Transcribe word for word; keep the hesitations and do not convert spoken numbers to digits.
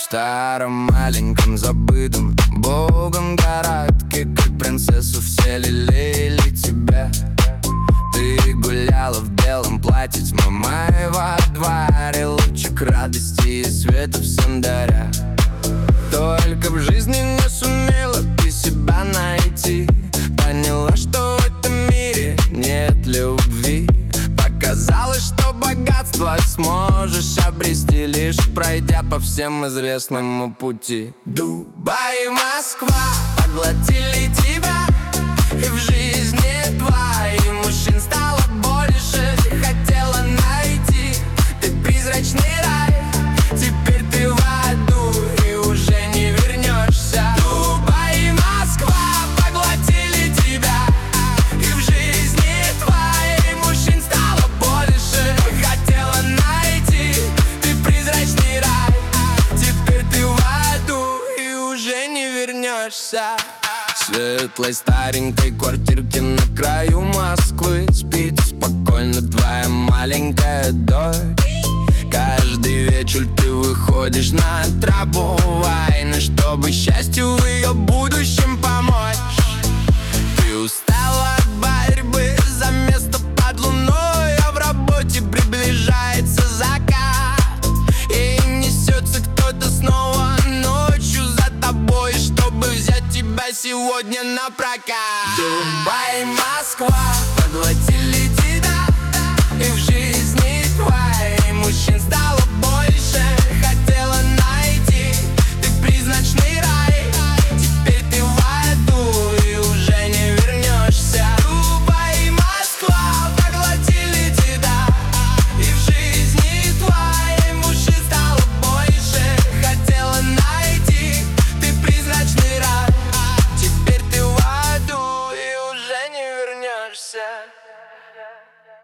старом маленьком забытом богом городке, как принцессу все лелеяли тебя. Ты гуляла в белом платье, с мамой во дворе, лучик радости и света всем даря. Только в жизни не сумела ты себя найти, поняла, что в этом мире нет любви. Показалось, что богатство сможешь обрести, лишь пройдя по всем известному пути. Дубай и Москва поглотили тебя, и в жизни твоих мужчин стало больше. Ты хотела найти, ты призрачный рай, теперь ты в аду и уже не вернешься. Дубай и Москва поглотили тебя, и в жизни твоих мужчин стало больше. Ты хотела найти, ты призрачный рай, теперь ты в аду и уже не вернешься. В светлой старенькой квартирке на краю Москвы спит спокойно твоя маленькая дочь. Каждый вечер ты выходишь на тропу войны, чтобы счастью в ее будущем помочь. Ты устала от борьбы за место под луной, а в работе приближается закат, и несется кто-то снова ночью за тобой, чтобы взять тебя сегодня на прокат.